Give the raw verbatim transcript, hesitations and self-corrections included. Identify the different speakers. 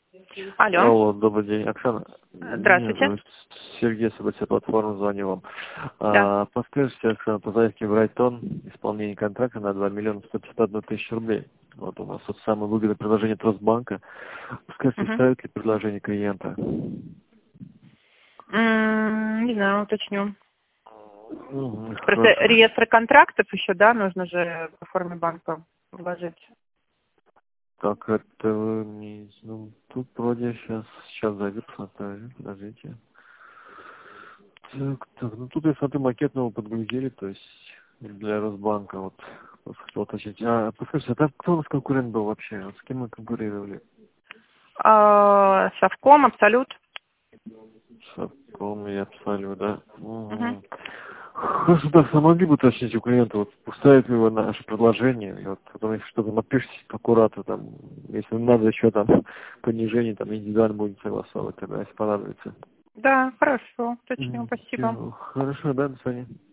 Speaker 1: Алло.
Speaker 2: Алло, добрый день, Оксана. Меня
Speaker 1: Здравствуйте.
Speaker 2: зовут Сергей, события платформы, звоню вам.
Speaker 1: Да.
Speaker 2: А, подскажите, Оксана, по заявке Брайтон, исполнение контракта на два миллиона сто пятьдесят одну тысячу рублей. Вот у нас вот самое выгодное предложение Тростбанка. Скажите,
Speaker 1: Угу.
Speaker 2: ставит ли предложение клиента?
Speaker 1: М, Не знаю, уточню.
Speaker 2: Мгм,
Speaker 1: Просто
Speaker 2: хорошо.
Speaker 1: реестр контрактов еще, да, нужно же по форме банка вложить.
Speaker 2: Так, это не... Ну, тут вроде сейчас, сейчас зайду, посмотрю, подождите. Так, так, ну тут я смотрю, макет новый подгрузили, то есть для Росбанка, вот, просто хотел уточнить. А, подскажите, а там кто у нас конкурент был вообще? Вот с кем мы конкурировали?
Speaker 1: А, Совком, Абсолют.
Speaker 2: Совком и Абсолют, да?
Speaker 1: Угу.
Speaker 2: Угу. Хорошо, так, а могли бы уточнить у клиента, вот, устраивает ли его наше предложение, и вот, потом, если что-то напишите аккуратно, там, если надо еще там понижение, там, индивидуально будем согласовывать, тогда, если понадобится.
Speaker 1: Да, хорошо, уточню,
Speaker 2: Мгм.
Speaker 1: спасибо.
Speaker 2: Всё, хорошо, да, до свидания.